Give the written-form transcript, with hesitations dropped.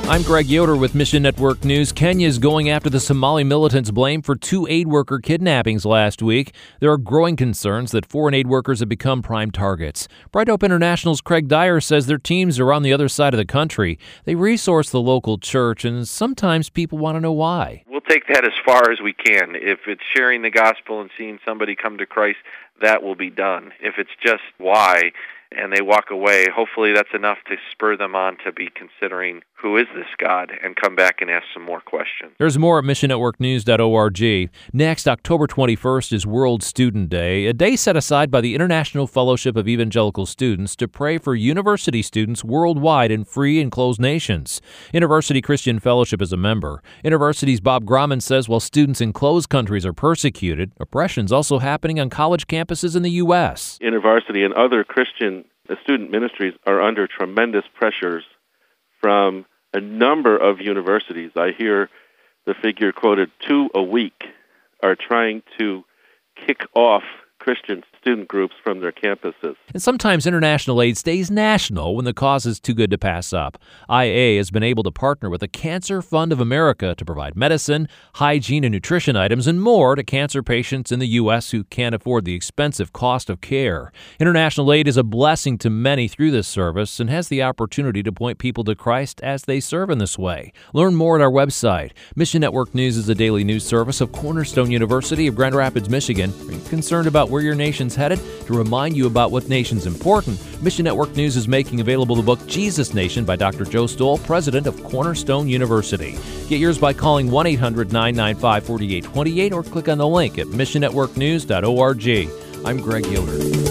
I'm Greg Yoder with Mission Network News. Kenya is going after the Somali militants blamed for 2 aid worker kidnappings last week. There are growing concerns that foreign aid workers have become prime targets. Bright Hope International's Craig Dyer says their teams are on the other side of the country. They resource the local church, and sometimes people want to know why. We'll take that as far as we can. If it's sharing the gospel and seeing somebody come to Christ, that will be done. If it's just why, and they walk away, hopefully that's enough to spur them on to be considering who is this God and come back and ask some more questions. There's more at missionnetworknews.org. Next, October 21st is World Student Day, a day set aside by the International Fellowship of Evangelical Students to pray for university students worldwide in free and closed nations. University Christian Fellowship is a member. University's Bob Grauman says while students in closed countries are persecuted, oppression's also happening on college campuses in the U.S. InterVarsity and other Christian student ministries are under tremendous pressures from a number of universities. I hear the figure quoted, 2 a week are trying to kick off Christian student groups from their campuses. And sometimes international aid stays national when the cause is too good to pass up. IA has been able to partner with the Cancer Fund of America to provide medicine, hygiene and nutrition items, and more to cancer patients in the U.S. who can't afford the expensive cost of care. International aid is a blessing to many through this service and has the opportunity to point people to Christ as they serve in this way. Learn more at our website. Mission Network News is a daily news service of Cornerstone University of Grand Rapids, Michigan. Are you concerned about where your nation's headed? To remind you about what nation's important, Mission Network News is making available the book Jesus Nation by Dr. Joe Stoll, president of Cornerstone University. Get yours by calling 1-800-995-4828 or click on the link at missionnetworknews.org. I'm Greg Yoder.